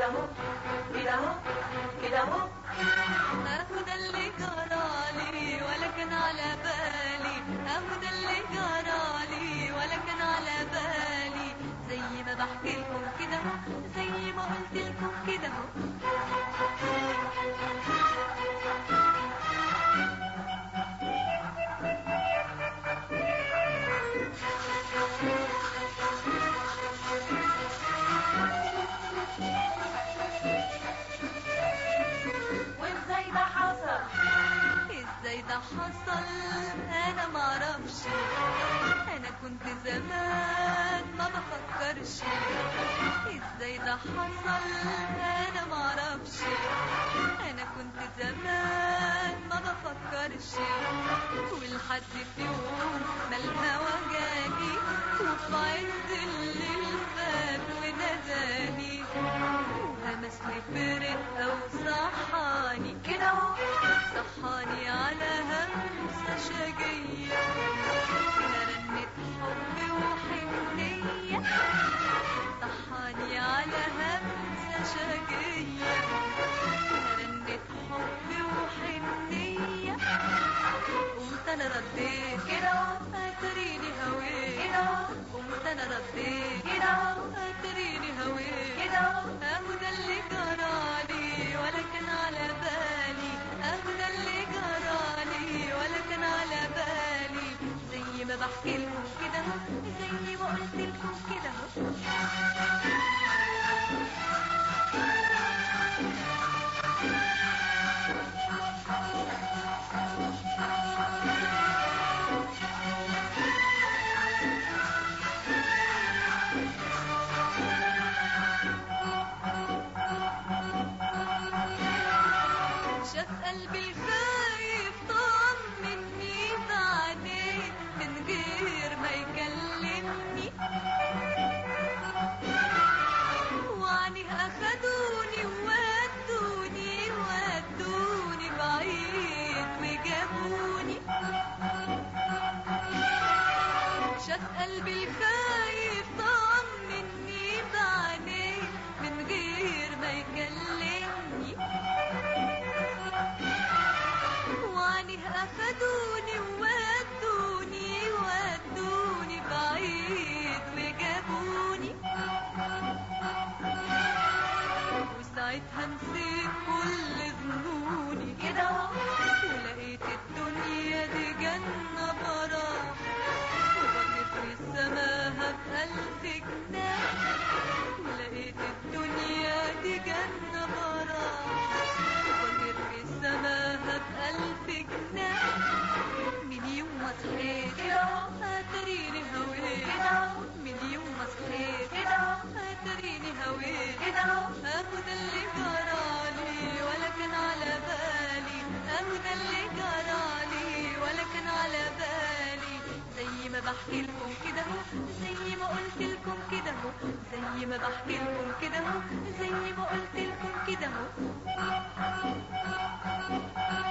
كده اهو كده اهو كده اهو. اهو ده اللي جرالي ولا كان على بالي، اهو ده اللي جرالي ولا كان على بالي، زي ما بحكي لكم كده اهو، زي ما قلت لكم كده اهو. وازاي ده حصل؟ ازاي ده حصل انا معرفش، انا كنت زمان ما بفكرش. ازاي ده حصل انا معرفش، انا كنت زمان ما بفكرش. والحد في يوم ما الهوى جاني، وفي عز الليل فات وناداني، وهمسني برقة وصحاني كده اهو صحاني على همسة شقية، فيها رنة حب وحنية. صحاني على همسة شقية، فيها رنة حب وحنية. قمت انا رديت كده اهو اتريني هويت، كده اهو قمت انا رديت كده اهو اتريني هويت. كده اهو. اهو ده اللي جرالي ولا كان على بالي، اهو ده اللي جرالي ولا كان على بالي، زي ما بحكي لكم كده اهو، زي ما قلت لكم كده اهو. شاف قلبي الخايف طمني بعدين من غير ما يكلمني، وعنيه اخدوني وودوني ودوني بعيد وجابوني. شاف قلبي الخايف طمني بعدين من غير ما يكلمني، وعنيه اخدوني وودوني ودوني بعيد وجابوني. وساعتها نسيت كل ظنوني كده اهو ولقيت الدنيا دي جنة براح، وبطير في السماها بألف جناح. ولقيت الدنيا دي جنة براح، وبطير في السماها بألف جناح. من يوم ما صحيت كده اهو اتريني هويت، كده اهو من يوم ما صحيت كده اهو اتريني هويت. كده اهو. اهو ده اللي جرالي ولا كان على بالي، اهو ده اللي جرالي ولا كان على بالي، زي ما بحكي لكم كده اهو، زي ما قلت لكم كده اهو، زي ما بحكي لكم كده اهو، زي ما قلت لكم كده اهو.